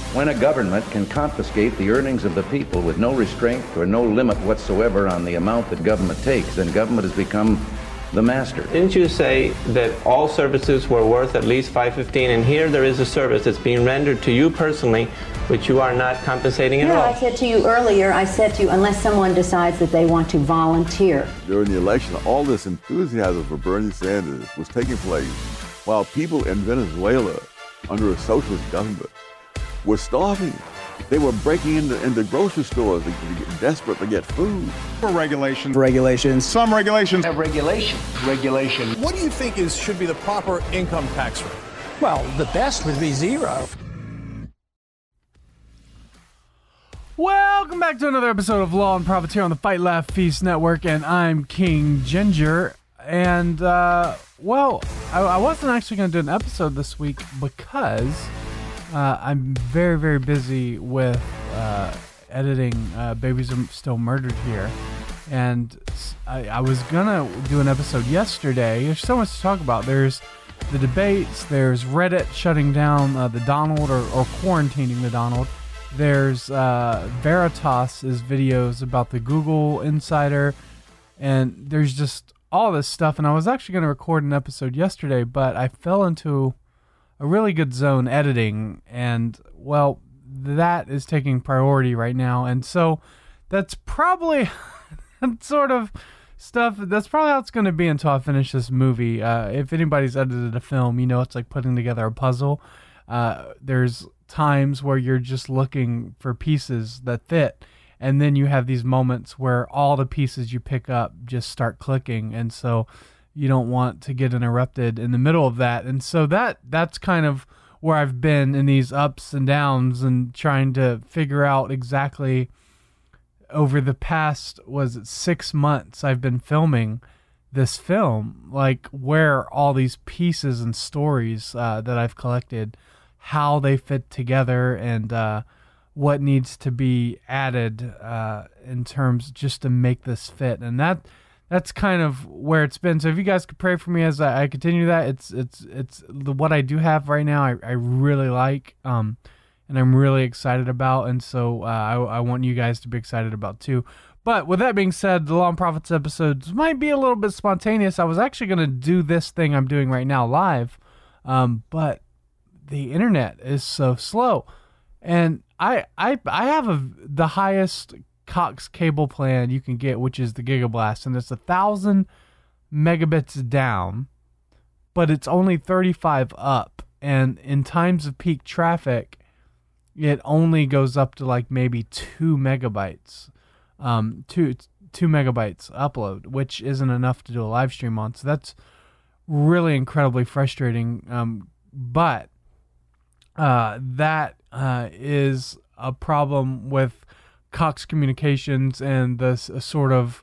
When a government can confiscate the earnings of the people with no restraint or no limit whatsoever on the amount that government takes, then government has become the master. Didn't you say that all services were worth at least $5.15, and here there is a service that's being rendered to you personally, which you are not compensating at all? I said to you earlier, unless someone decides that they want to volunteer. During the election, all this enthusiasm for Bernie Sanders was taking place while people in Venezuela, under a socialist government, were starving. They were breaking into grocery stores, desperate to get food. For regulations. Some regulations. Regulation. What do you think should be the proper income tax rate? Well, the best would be 0. Welcome back to another episode of Law and Profits here on the Fight Laugh Feast Network, and I'm King Ginger. And, I wasn't actually going to do an episode this week because I'm very, very busy with editing Babies Are Still Murdered here. And I was going to do an episode yesterday. There's so much to talk about. There's the debates. There's Reddit shutting down the Donald or quarantining the Donald. There's Veritas's videos about the Google Insider. And there's just all this stuff. And I was actually going to record an episode yesterday, but I fell into a really good zone editing, and well, that is taking priority right now. And so that's probably sort of stuff, that's probably how it's going to be until I finish this movie. If anybody's edited a film, you know it's like putting together a puzzle. There's times where you're just looking for pieces that fit, and then you have these moments where all the pieces you pick up just start clicking, and so you don't want to get interrupted in the middle of that. And so that's kind of where I've been in these ups and downs and trying to figure out exactly over the past, 6 months I've been filming this film, like where all these pieces and stories that I've collected, how they fit together, and what needs to be added in terms just to make this fit. And that's kind of where it's been. So if you guys could pray for me as I continue that, it's what I do have right now. I really like, and I'm really excited about, and so I want you guys to be excited about too. But with that being said, the Law and Profits episodes might be a little bit spontaneous. I was actually going to do this thing I'm doing right now live, but the internet is so slow, and I have the highest Cox cable plan you can get, which is the Gigablast, and it's 1,000 megabits down, but it's only 35 up, and in times of peak traffic it only goes up to like maybe 2 megabytes 2 megabytes upload, which isn't enough to do a live stream on. So that's really incredibly frustrating, but that is a problem with Cox Communications and the sort of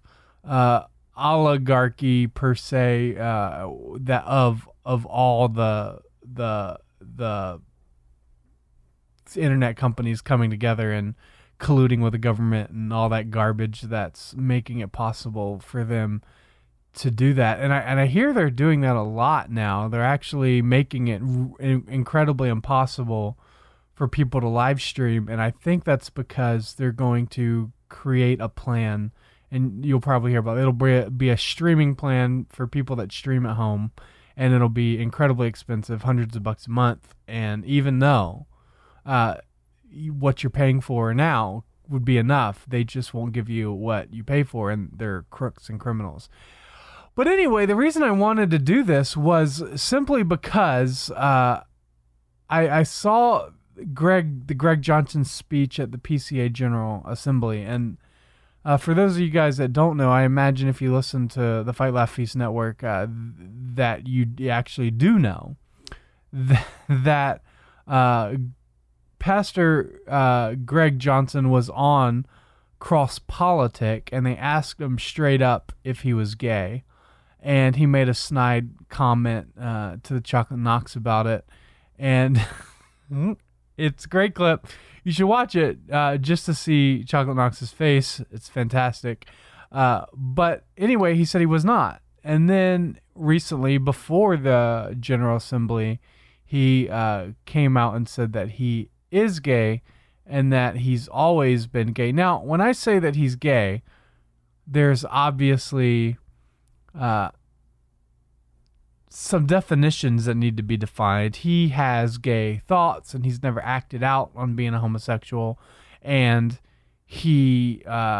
oligarchy per se that of all the internet companies coming together and colluding with the government and all that garbage that's making it possible for them to do that. And I hear they're doing that a lot now. They're actually making it incredibly impossible for people to live stream, and I think that's because they're going to create a plan, and you'll probably hear about it. It'll be a streaming plan for people that stream at home, and it'll be incredibly expensive, hundreds of bucks a month. And even though what you're paying for now would be enough, they just won't give you what you pay for, and they're crooks and criminals. But anyway, the reason I wanted to do this was simply because I saw Greg Johnson speech at the PCA General Assembly, and for those of you guys that don't know, I imagine if you listen to the Fight Laugh Feast Network that you actually do know that Pastor Greg Johnson was on Cross Politic, and they asked him straight up if he was gay, and he made a snide comment to the Chocolate Knox about it, and it's a great clip. You should watch it just to see Chocolate Knox's face. It's fantastic. But anyway, he said he was not. And then recently, before the General Assembly, he came out and said that he is gay and that he's always been gay. Now, when I say that he's gay, there's obviously some definitions that need to be defined. He has gay thoughts, and he's never acted out on being a homosexual, and he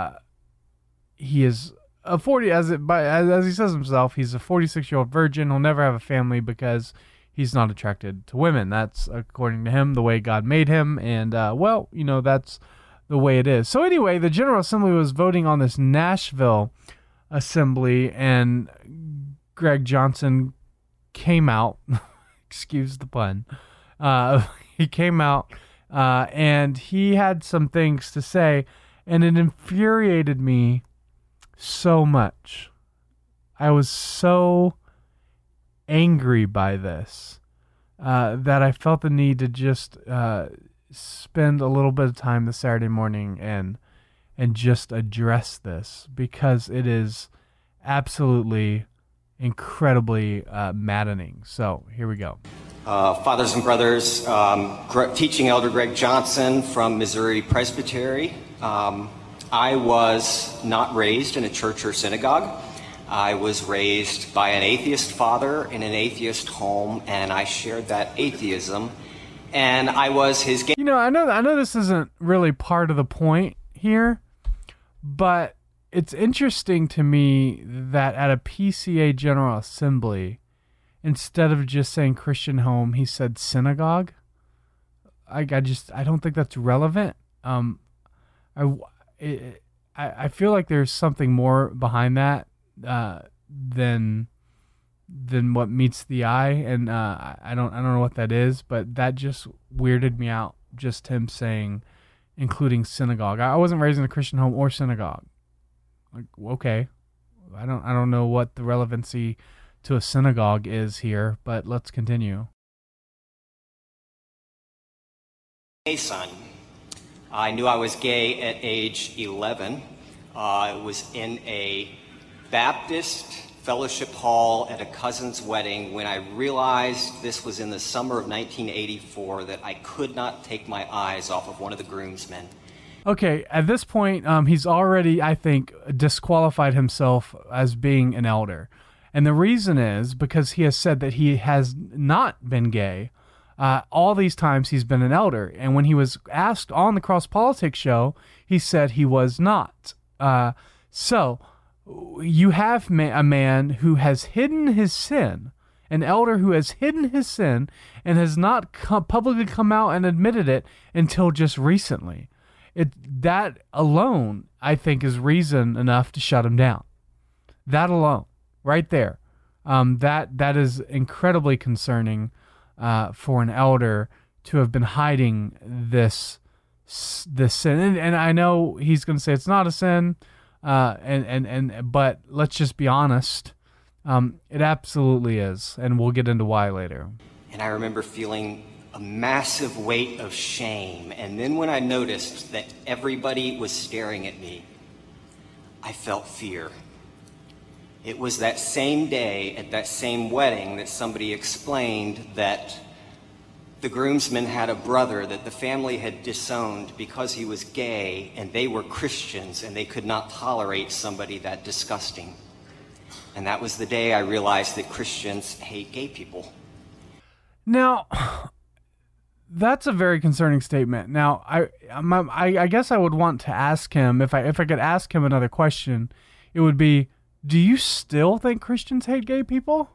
is a 40 as he says himself, he's a 46-year-old virgin. He'll never have a family because he's not attracted to women. That's, according to him, the way God made him, and that's the way it is. So anyway, the General Assembly was voting on this Nashville assembly, and Greg Johnson came out. Excuse the pun. He came out, and he had some things to say, and it infuriated me so much. I was so angry by this that I felt the need to just spend a little bit of time this Saturday morning and just address this, because it is absolutely incredibly maddening. So here we go. Fathers and brothers, teaching elder Greg Johnson from Missouri Presbytery. I was not raised in a church or synagogue. I was raised by an atheist father in an atheist home, and I shared that atheism. And I was his gay. I know this isn't really part of the point here, but it's interesting to me that at a PCA General Assembly, instead of just saying Christian home, he said synagogue. I don't think that's relevant. I feel like there's something more behind that than what meets the eye, and I don't know what that is, but that just weirded me out. Just him saying, including synagogue. I wasn't raised in a Christian home or synagogue. Like, okay, I don't know what the relevancy to a synagogue is here, but let's continue. Hey, son. I knew I was gay at age 11. I was in a Baptist fellowship hall at a cousin's wedding when I realized, this was in the summer of 1984, that I could not take my eyes off of one of the groomsmen. Okay, at this point, he's already, I think, disqualified himself as being an elder. And the reason is because he has said that he has not been gay. All these times he's been an elder. And when he was asked on the Cross Politics show, he said he was not. So you have a man who has hidden his sin, an elder who has hidden his sin and has not publicly come out and admitted it until just recently. That alone, I think, is reason enough to shut him down. That alone, right there. That is incredibly concerning for an elder to have been hiding this sin. And I know he's going to say it's not a sin, but let's just be honest. It absolutely is, and we'll get into why later. And I remember feeling a massive weight of shame, and then when I noticed that everybody was staring at me, I felt fear. It was that same day at that same wedding that somebody explained that the groomsmen had a brother that the family had disowned because he was gay, and they were Christians, and they could not tolerate somebody that disgusting. And that was the day I realized that Christians hate gay people. Now, that's a very concerning statement. Now, I guess I would want to ask him, if I could ask him another question, it would be, do you still think Christians hate gay people?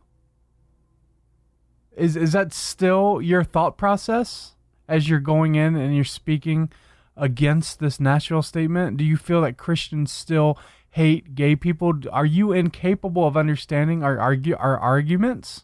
Is that still your thought process as you're going in and you're speaking against this Nashville statement? Do you feel that Christians still hate gay people? Are you incapable of understanding our arguments?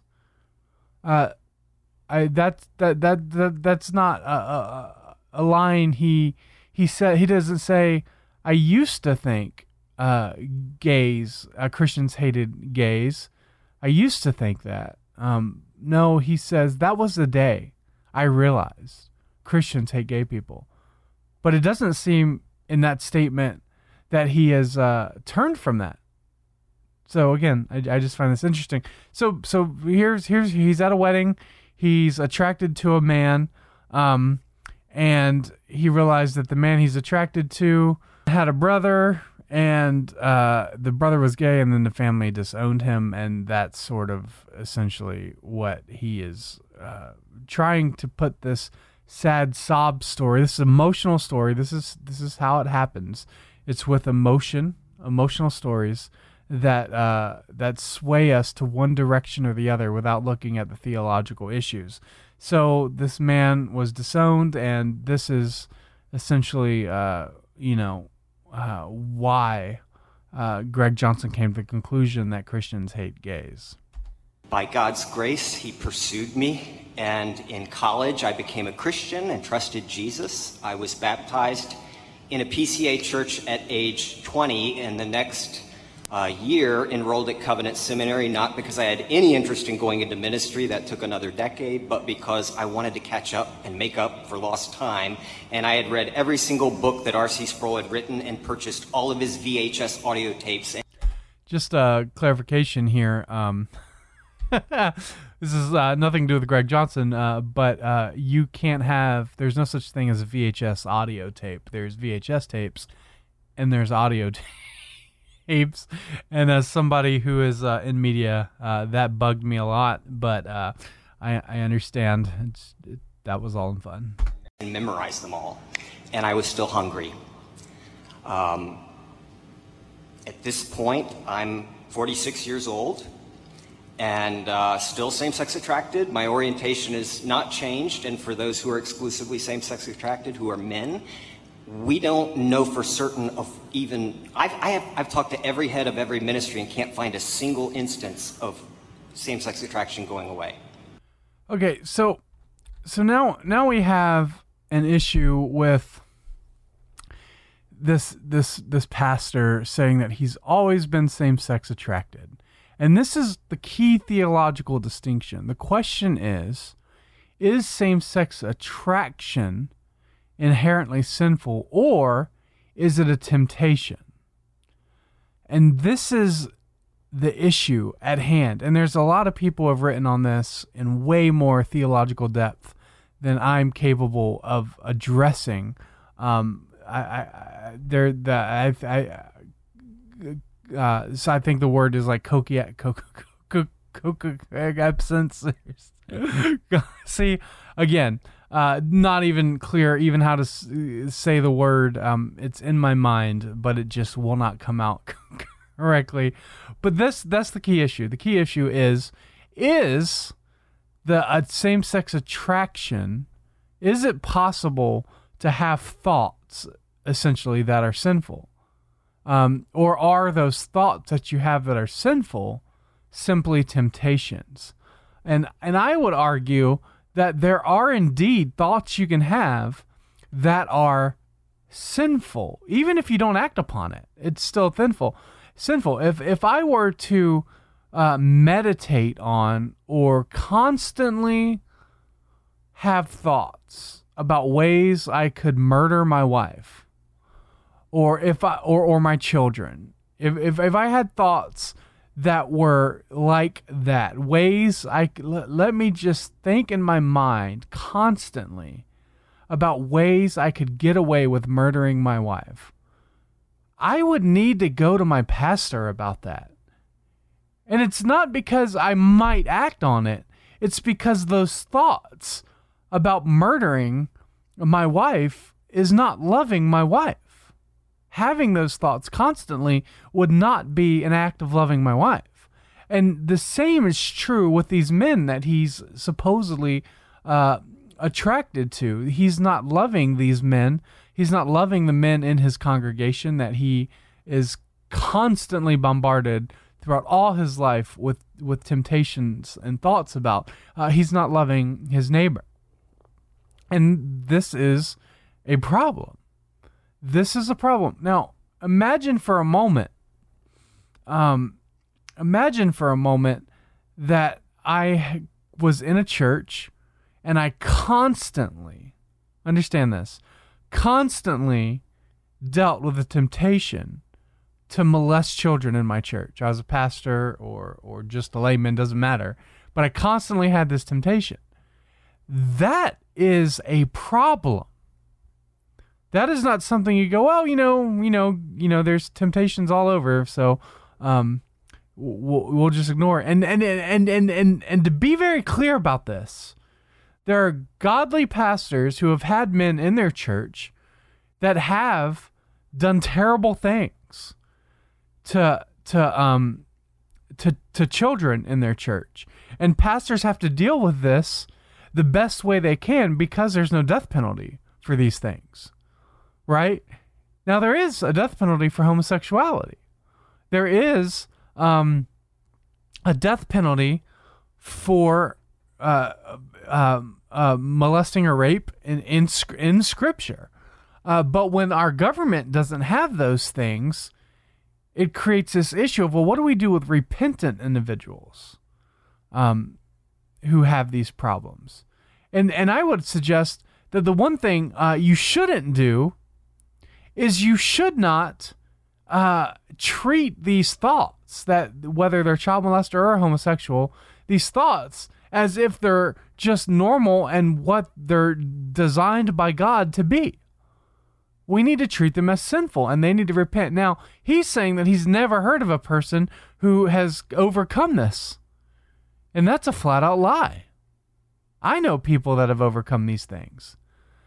That's not a line he said. He doesn't say, I used to think Christians hated gays. I used to think that. No, he says, that was the day I realized Christians hate gay people. But it doesn't seem in that statement that he has turned from that. So again, I just find this interesting. So here's he's at a wedding. He's attracted to a man, and and he realized that the man he's attracted to had a brother, and the brother was gay, and then the family disowned him, and that's sort of essentially what he is trying to put this sad sob story, this emotional story. This is how it happens. It's with emotional stories that sway us to one direction or the other without looking at the theological issues. So this man was disowned, and this is essentially, why Greg Johnson came to the conclusion that Christians hate gays. By God's grace, he pursued me, and in college I became a Christian and trusted Jesus. I was baptized in a PCA church at age 20, and the next year enrolled at Covenant Seminary, not because I had any interest in going into ministry, that took another decade, but because I wanted to catch up and make up for lost time. And I had read every single book that R.C. Sproul had written and purchased all of his VHS audio tapes. Just a clarification here. This is nothing to do with Greg Johnson, but you can't have, there's no such thing as a VHS audio tape. There's VHS tapes, and there's audio tapes. And as somebody who is in media, that bugged me a lot, but I understand. That was all in fun. And memorized them all. And I was still hungry. At this point, I'm 46 years old. And still same-sex attracted. My orientation is not changed, and for those who are exclusively same-sex attracted, who are men, we don't know for certain of even. I've talked to every head of every ministry and can't find a single instance of same-sex attraction going away. Okay, so now we have an issue with this pastor saying that he's always been same-sex attracted. And this is the key theological distinction. The question is same-sex attraction inherently sinful, or is it a temptation? And this is the issue at hand. And there's a lot of people who have written on this in way more theological depth than I'm capable of addressing. So I think the word is like absence. See, again, not even clear even how to say the word. It's in my mind, but it just will not come out correctly. But that's the key issue. The key issue is the same-sex attraction, is it possible to have thoughts essentially that are sinful? Or are those thoughts that you have that are sinful simply temptations? And I would argue that there are indeed thoughts you can have that are sinful, even if you don't act upon it. It's still sinful. If I were to meditate on or constantly have thoughts about ways I could murder my wife, or or my children, if I had thoughts that were like that, ways let me just think in my mind constantly about ways I could get away with murdering my wife, I would need to go to my pastor about that. And it's not because I might act on it. It's because those thoughts about murdering my wife is not loving my wife. Having those thoughts constantly would not be an act of loving my wife. And the same is true with these men that he's supposedly attracted to. He's not loving these men. He's not loving the men in his congregation that he is constantly bombarded throughout all his life with temptations and thoughts about. He's not loving his neighbor. And this is a problem. This is a problem. Now, imagine for a moment that I was in a church and I constantly dealt with the temptation to molest children in my church. I was a pastor or just a layman, doesn't matter. But I constantly had this temptation. That is a problem. That is not something you go, well, there's temptations all over, so we'll just ignore it. And to be very clear about this, there are godly pastors who have had men in their church that have done terrible things to children in their church. And pastors have to deal with this the best way they can because there's no death penalty for these things, right? Now, there is a death penalty for homosexuality. There is a death penalty for molesting or rape in Scripture. But when our government doesn't have those things, it creates this issue of, well, what do we do with repentant individuals who have these problems? And I would suggest that the one thing you shouldn't do is you should not treat these thoughts, that whether they're child molester or homosexual, these thoughts as if they're just normal and what they're designed by God to be. We need to treat them as sinful, and they need to repent. Now, he's saying that he's never heard of a person who has overcome this. And that's a flat-out lie. I know people that have overcome these things.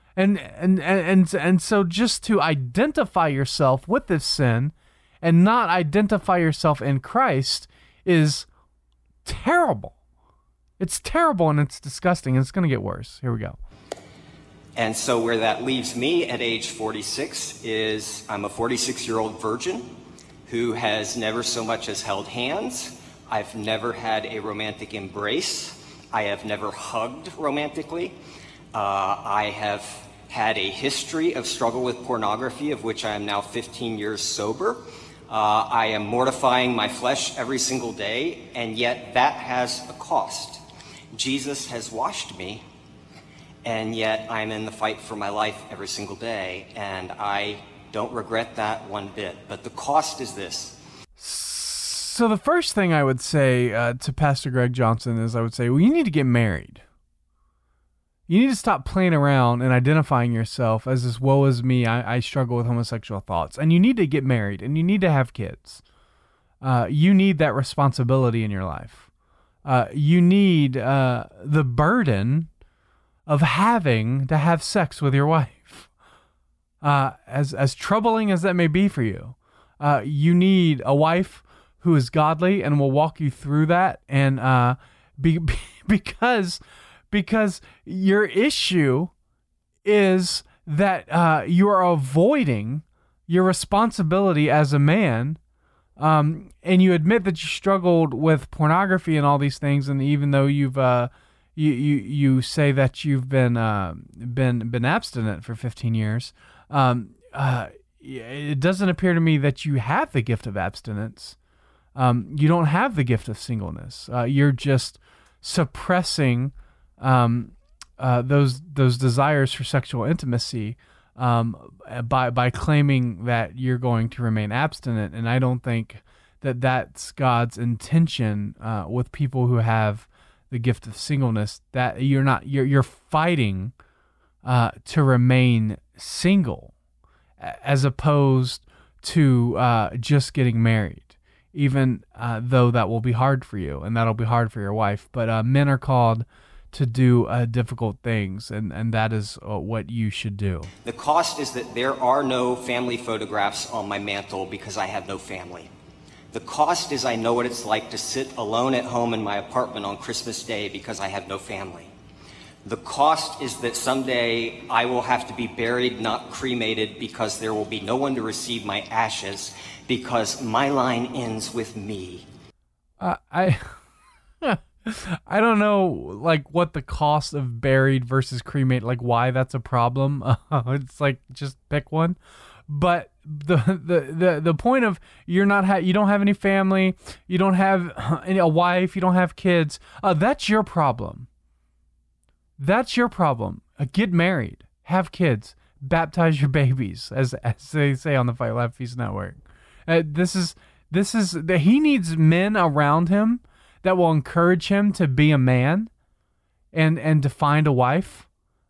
And so just to identify yourself with this sin and not identify yourself in Christ is terrible. It's terrible and it's disgusting, and it's going to get worse. Here we go. And so where that leaves me at age 46 is I'm a 46-year-old virgin who has never so much as held hands. I've never had a romantic embrace. I have never hugged romantically. I have had a history of struggle with pornography, of which I am now 15 years sober. I am mortifying my flesh every single day, and yet that has a cost. Jesus has washed me, and yet I'm in the fight for my life every single day, and I don't regret that one bit. But the cost is this. So the first thing I would say to Pastor Greg Johnson is I would say, well, you need to get married. You need to stop playing around and identifying yourself as this, woe is me, I struggle with homosexual thoughts. And you need to get married, and you need to have kids. You need that responsibility in your life. You need the burden of having to have sex with your wife. As troubling as that may be for you, you need a wife who is godly and will walk you through that. And because your issue is that you are avoiding your responsibility as a man, and you admit that you struggled with pornography and all these things, and even though you've you say that you've been abstinent for 15 years, it doesn't appear to me that you have the gift of abstinence. You don't have the gift of singleness. You're just suppressing those desires for sexual intimacy by claiming that you're going to remain abstinent. And I don't think that that's God's intention with people who have the gift of singleness. That you're fighting to remain single, as opposed to just getting married. Even though that will be hard for you, and that'll be hard for your wife. But men are called to do difficult things, and that is what you should do. The cost is that there are no family photographs on my mantle because I have no family. The cost is I know what it's like to sit alone at home in my apartment on Christmas Day because I have no family. The cost is that someday I will have to be buried, not cremated, because there will be no one to receive my ashes because my line ends with me. I don't know, like, what the cost of buried versus cremate, like, why that's a problem. It's like, just pick one. But the point of you don't have any family, you don't have a wife, you don't have kids. That's your problem. That's your problem. Get married, have kids, baptize your babies, as they say on the Fight Laugh Feast Network. This is that he needs men around him that will encourage him to be a man and to find a wife.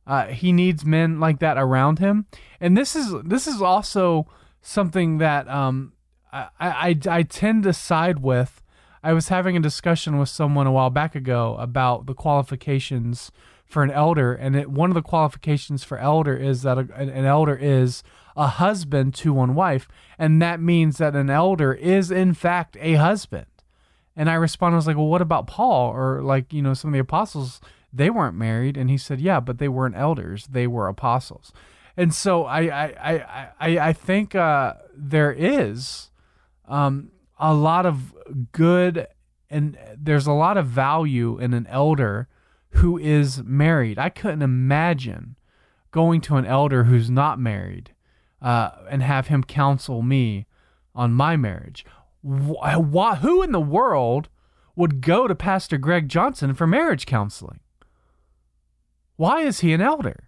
He needs men like that around him. And this is also something that I tend to side with. I was having a discussion with someone a while back ago about the qualifications for an elder, and one of the qualifications for elder is that an elder is a husband to one wife, and that means that an elder is in fact a husband. And I responded, I was like, well, what about Paul or some of the apostles? They weren't married, and he said, yeah, but they weren't elders; they were apostles. And so I think there is a lot of good, and there's a lot of value in an elder who is married. I couldn't imagine going to an elder who's not married and have him counsel me on my marriage. Who in the world would go to Pastor Greg Johnson for marriage counseling? Why is he an elder?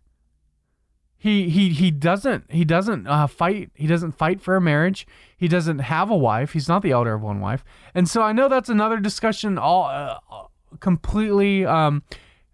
He doesn't fight. He doesn't fight for a marriage. He doesn't have a wife. He's not the elder of one wife. And so I know that's another discussion, all completely, and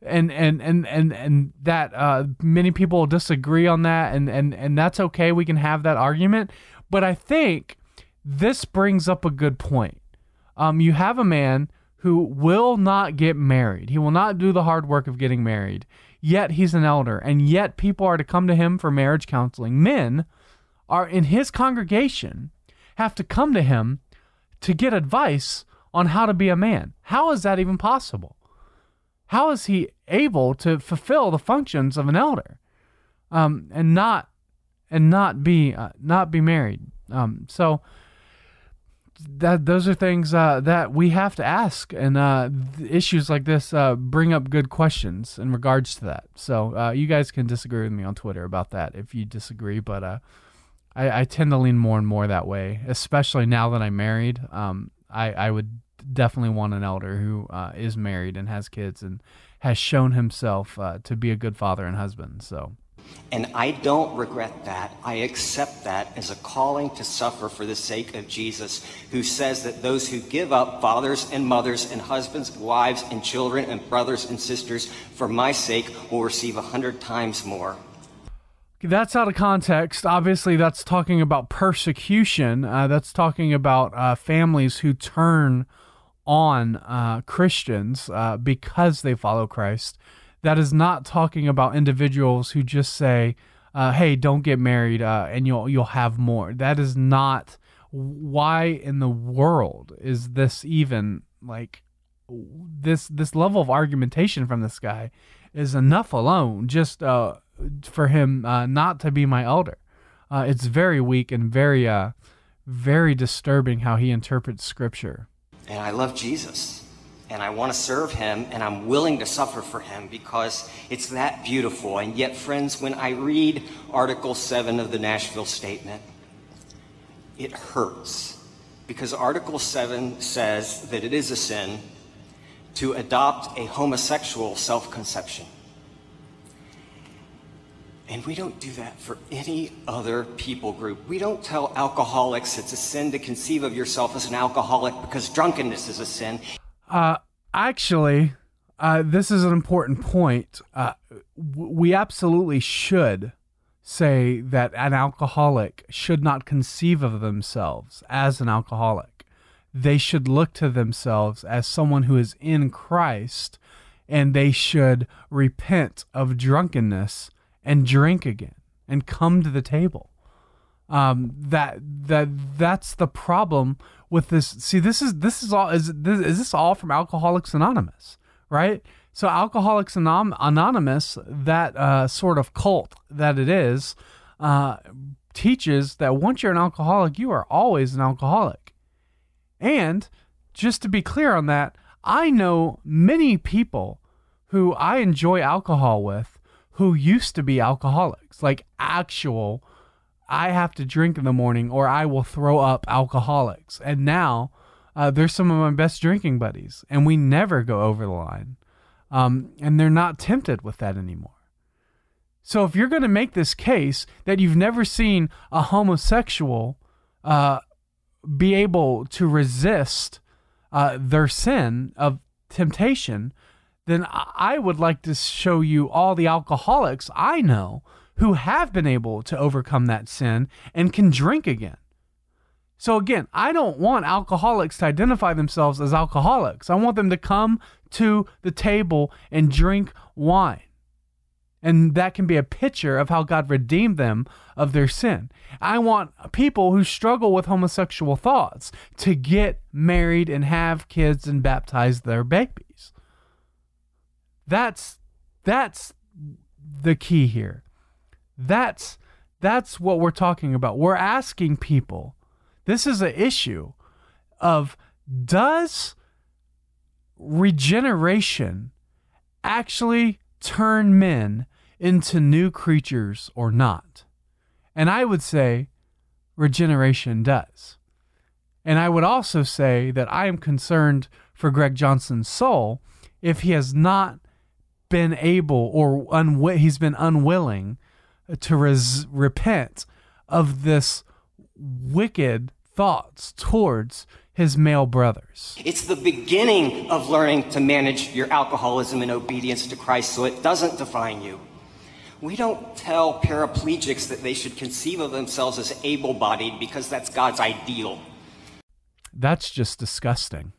that many people disagree on that, and that's okay. We can have that argument. But I think this brings up a good point. You have a man who will not get married. He will not do the hard work of getting married. Yet he's an elder, and yet people are to come to him for marriage counseling. Men are in his congregation have to come to him to get advice on how to be a man. How is that even possible? How is he able to fulfill the functions of an elder, and not be married? So those are things that we have to ask, and issues like this bring up good questions in regards to that. So you guys can disagree with me on Twitter about that if you disagree, but I tend to lean more and more that way, especially now that I'm married. I would definitely want an elder who is married and has kids and has shown himself to be a good father and husband. So. And I don't regret that. I accept that as a calling to suffer for the sake of Jesus, who says that those who give up fathers and mothers and husbands, wives and children and brothers and sisters for my sake will receive 100 times more. That's out of context. Obviously, that's talking about persecution. That's talking about families who turn on Christians because they follow Christ. That is not talking about individuals who just say, hey, don't get married and you'll have more. That is not. Why in the world is this even this level of argumentation from this guy is enough alone just for him not to be my elder. It's very weak and very very disturbing how he interprets Scripture. And I love Jesus. And I want to serve him, and I'm willing to suffer for him because it's that beautiful. And yet, friends, when I read Article 7 of the Nashville Statement, it hurts. Because Article 7 says that it is a sin to adopt a homosexual self-conception. And we don't do that for any other people group. We don't tell alcoholics it's a sin to conceive of yourself as an alcoholic because drunkenness is a sin. Actually, this is an important point. We absolutely should say that an alcoholic should not conceive of themselves as an alcoholic. They should look to themselves as someone who is in Christ, and they should repent of drunkenness and drink again and come to the table. That's the problem with this. See, this is all. Is this all from Alcoholics Anonymous, right? So Alcoholics Anonymous, that sort of cult that it is, teaches that once you're an alcoholic, you are always an alcoholic. And just to be clear on that, I know many people who I enjoy alcohol with who used to be alcoholics, like actual, I have to drink in the morning or I will throw up alcoholics. And now they're some of my best drinking buddies, and we never go over the line. And they're not tempted with that anymore. So if you're going to make this case that you've never seen a homosexual be able to resist their sin of temptation, then I would like to show you all the alcoholics I know who have been able to overcome that sin and can drink again. So again, I don't want alcoholics to identify themselves as alcoholics. I want them to come to the table and drink wine. And that can be a picture of how God redeemed them of their sin. I want people who struggle with homosexual thoughts to get married and have kids and baptize their babies. That's the key here. That's what we're talking about. We're asking people, this is an issue of, does regeneration actually turn men into new creatures or not? And I would say regeneration does. And I would also say that I am concerned for Greg Johnson's soul if he has not been able, or he's been unwilling to repent of this wicked thoughts towards his male brothers. It's the beginning of learning to manage your alcoholism in obedience to Christ so it doesn't define you. We don't tell paraplegics that they should conceive of themselves as able-bodied because that's God's ideal. That's just disgusting.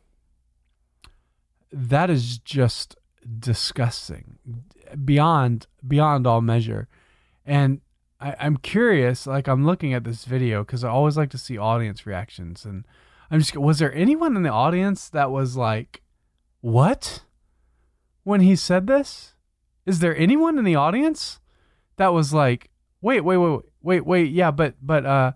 That is just disgusting beyond all measure. And I'm curious, like, I'm looking at this video because I always like to see audience reactions, and was there anyone in the audience that was like, what? When he said this? Is there anyone in the audience that was like, wait, yeah, but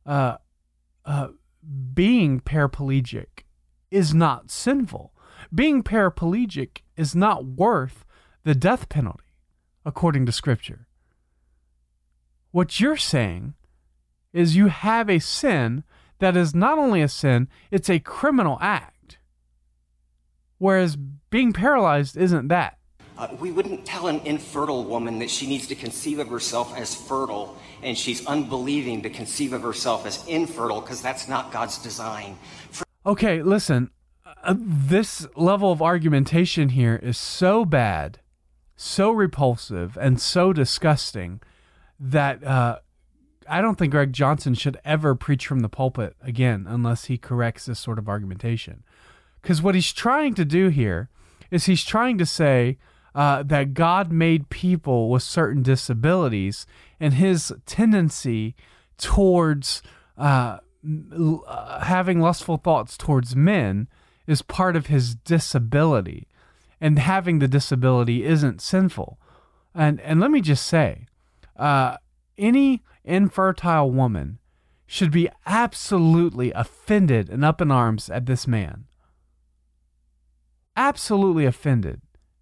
being paraplegic is not sinful. Being paraplegic is not worth the death penalty, according to Scripture. What you're saying is you have a sin that is not only a sin, it's a criminal act. Whereas being paralyzed isn't that. We wouldn't tell an infertile woman that she needs to conceive of herself as fertile, and she's unbelieving to conceive of herself as infertile, because that's not God's design. Okay, listen. This level of argumentation here is so bad, so repulsive, and so disgusting that I don't think Greg Johnson should ever preach from the pulpit again unless he corrects this sort of argumentation. Because what he's trying to do here is he's trying to say that God made people with certain disabilities, and his tendency towards having lustful thoughts towards men is part of his disability, and having the disability isn't sinful. And let me just say, any infertile woman should be absolutely offended and up in arms at this man. Absolutely offended.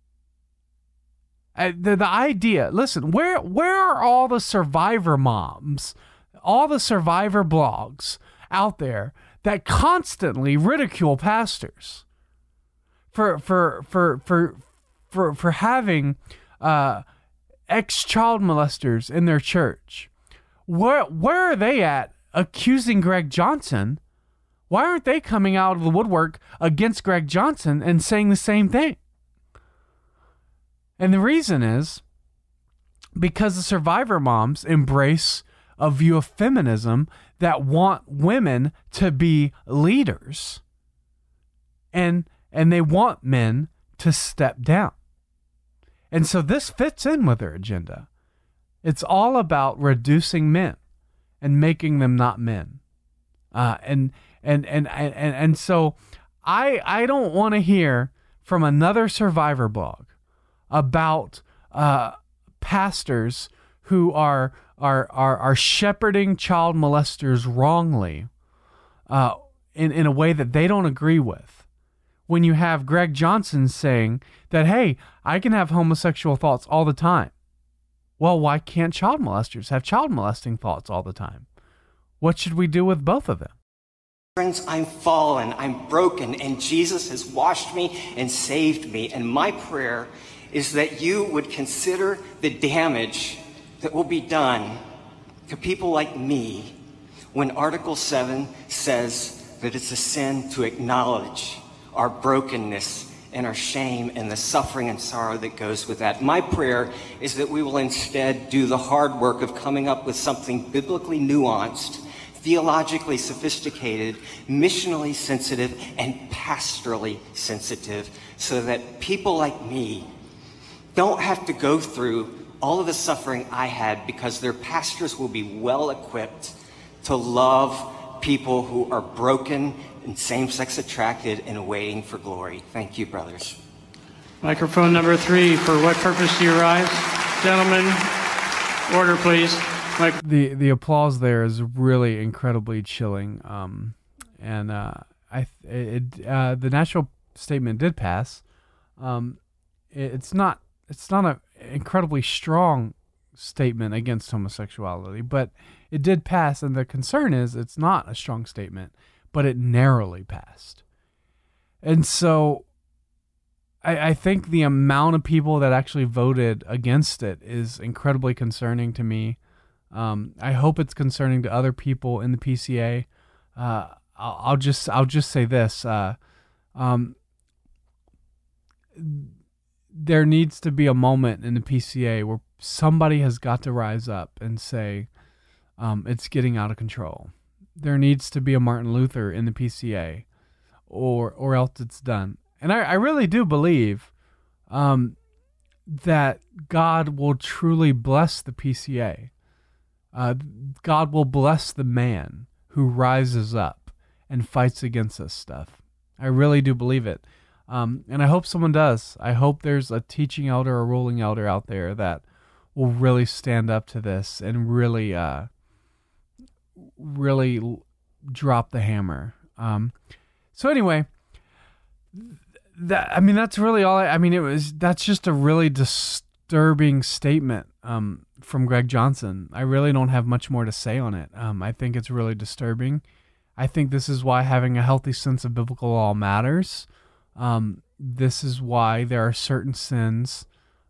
The idea, listen, where are all the survivor moms, all the survivor blogs out there that constantly ridicule pastors for having ex-child molesters in their church? Where are they at accusing Greg Johnson? Why aren't they coming out of the woodwork against Greg Johnson and saying the same thing? And the reason is because the survivor moms embrace a view of feminism that want women to be leaders, and they want men to step down. And so this fits in with their agenda. It's all about reducing men and making them not men. And so I don't want to hear from another survivor blog about pastors who are shepherding child molesters wrongly in a way that they don't agree with. When you have Greg Johnson saying that, hey, I can have homosexual thoughts all the time. Well, why can't child molesters have child molesting thoughts all the time? What should we do with both of them? Friends, I'm fallen, I'm broken, and Jesus has washed me and saved me. And my prayer is that you would consider the damage that will be done to people like me when Article 7 says that it's a sin to acknowledge our brokenness and our shame and the suffering and sorrow that goes with that. My prayer is that we will instead do the hard work of coming up with something biblically nuanced, theologically sophisticated, missionally sensitive, and pastorally sensitive, so that people like me don't have to go through all of the suffering I had, because their pastors will be well equipped to love people who are broken and same-sex attracted and waiting for glory. Thank you, brothers. Microphone number 3. For what purpose do you rise? Gentlemen, order, please. The applause there is really incredibly chilling. The national statement did pass. It's not an incredibly strong statement against homosexuality, but it did pass, and the concern is it's not a strong statement, but it narrowly passed. And so I think the amount of people that actually voted against it is incredibly concerning to me. I hope it's concerning to other people in the PCA. I'll just say this. There needs to be a moment in the PCA where somebody has got to rise up and say, it's getting out of control. There needs to be a Martin Luther in the PCA, or else it's done. And I really do believe that God will truly bless the PCA. God will bless the man who rises up and fights against this stuff. I really do believe it. And I hope someone does. I hope there's a teaching elder or ruling elder out there that will really stand up to this and really drop the hammer. So anyway, that's really all. That's just a really disturbing statement from Greg Johnson. I really don't have much more to say on it. I think it's really disturbing. I think this is why having a healthy sense of biblical law matters. This is why there are certain sins,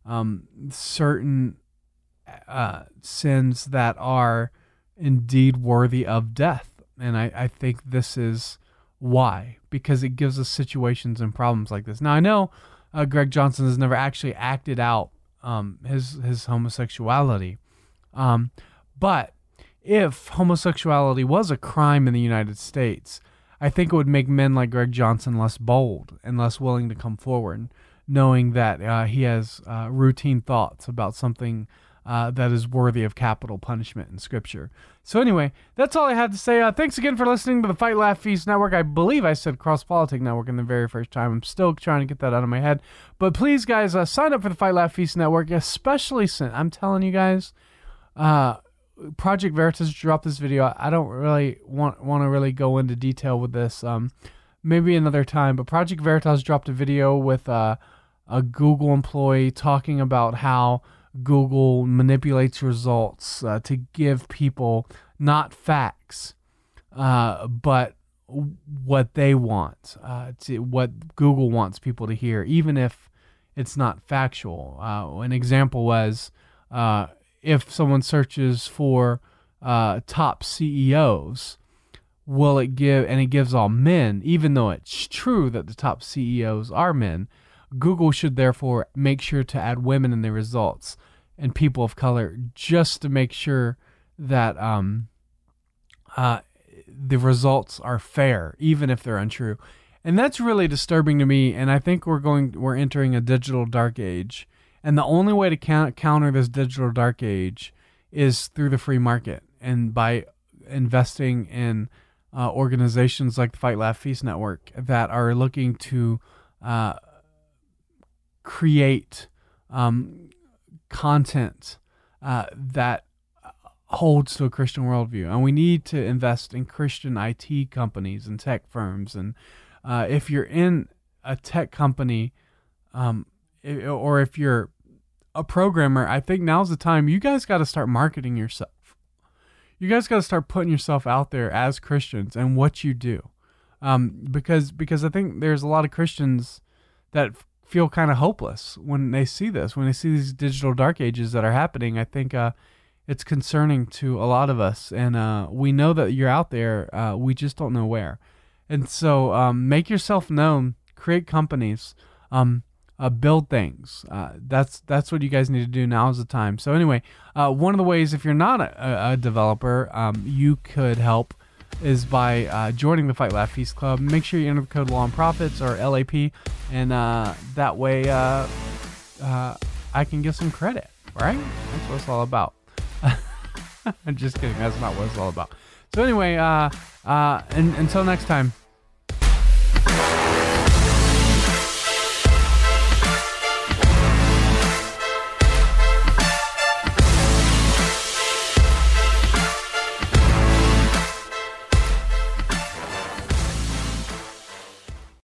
sins that are indeed worthy of death. And I think this is why, because it gives us situations and problems like this. Now, I know Greg Johnson has never actually acted out his homosexuality. But if homosexuality was a crime in the United States, I think it would make men like Greg Johnson less bold and less willing to come forward, knowing that he has routine thoughts about something that is worthy of capital punishment in Scripture. So anyway, that's all I had to say. Thanks again for listening to the Fight, Laugh, Feast Network. I believe I said Cross Politic Network in the very first time. I'm still trying to get that out of my head. But please, guys, sign up for the Fight, Laugh, Feast Network, especially since, I'm telling you guys, Project Veritas dropped this video. I don't really want to really go into detail with this. Maybe another time. But Project Veritas dropped a video with a Google employee talking about how Google manipulates results to give people not facts, but what they want, what Google wants people to hear, even if it's not factual. An example was if someone searches for top CEOs, will it give, and it gives all men, even though it's true that the top CEOs are men, Google should therefore make sure to add women in the results and people of color, just to make sure that the results are fair, even if they're untrue. And that's really disturbing to me. And I think we're entering a digital dark age. And the only way to counter this digital dark age is through the free market, and by investing in organizations like the Fight, Laugh, Feast Network that are looking to create content that holds to a Christian worldview. And we need to invest in Christian IT companies and tech firms. And if you're in a tech company, or if you're a programmer, I think now's the time. You guys got to start marketing yourself. You guys got to start putting yourself out there as Christians and what you do. Because I think there's a lot of Christians that feel kind of hopeless when they see this, when they see these digital dark ages that are happening. I think it's concerning to a lot of us, and we know that you're out there. We just don't know where. And so make yourself known, create companies, build things. That's what you guys need to do. Now is the time. So anyway, one of the ways, if you're not a developer, you could help is by joining the Fight Laugh Feast Club. Make sure you enter the code Law and Profits or LAP, and that way I can get some credit, right? That's what it's all about. I'm just kidding. That's not what it's all about. So anyway, and until next time.